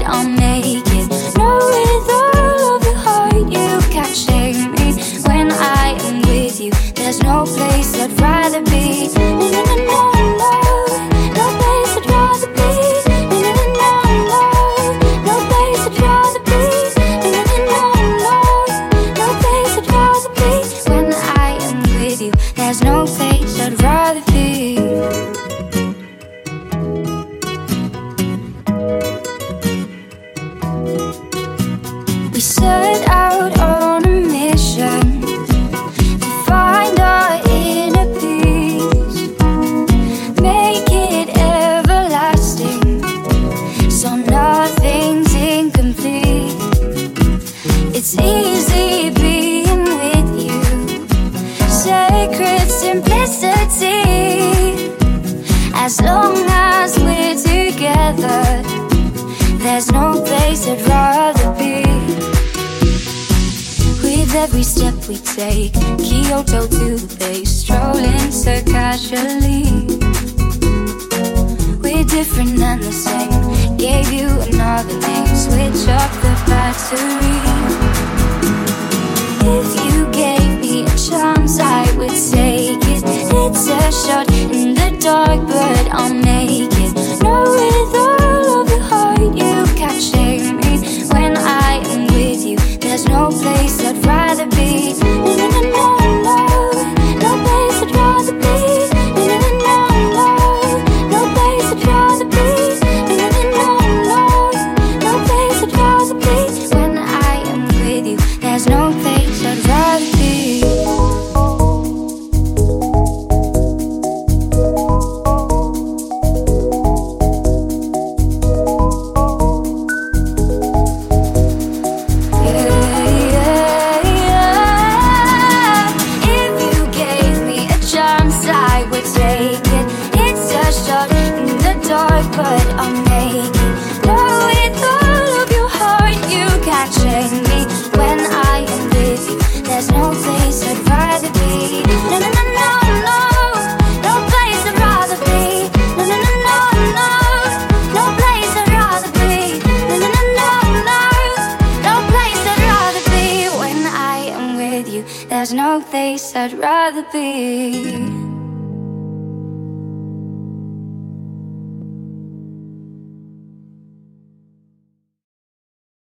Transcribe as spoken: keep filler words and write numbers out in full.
I'll make it. No, with all of your heart you can't shake me. When I am with you, there's no place I'd rather be. No, no, no, no, no, no place I'd rather be. No, no, no, no, no place I'd rather be. No, no, no, no, no place I'd rather be. When I am with you, there's no place I'd rather be. We set out on a mission to find our inner peace, make it everlasting, so nothing's incomplete. It's easy being with you, sacred simplicity. As long as we're together, there's no place I'd rather be. With every step we take, Kyoto to the bay, strolling so casually. We're different and the same, gave you another name, switch up the battery. If you gave me a chance, I would take it. It's a shot in the dark, but I'll make it. No, with all of your heart you can't shake me. When I am with you, there's no place I'd rather be. No, no, no, no, no, no place I'd rather be. No, no, no, no, no place I'd rather be. No, no, no, no, no place I'd rather be. When I am with you, there's no place I'd rather be. But I'll make it. No, with all of your heart you can't shake me. When I am with you, there's no place I'd rather be. No, no, no, no, no, no place I'd rather be. No, no, no, no, no, no place I'd rather be. No, no, no, no, no, no place I'd rather be. When I am with you, there's no place I'd rather be.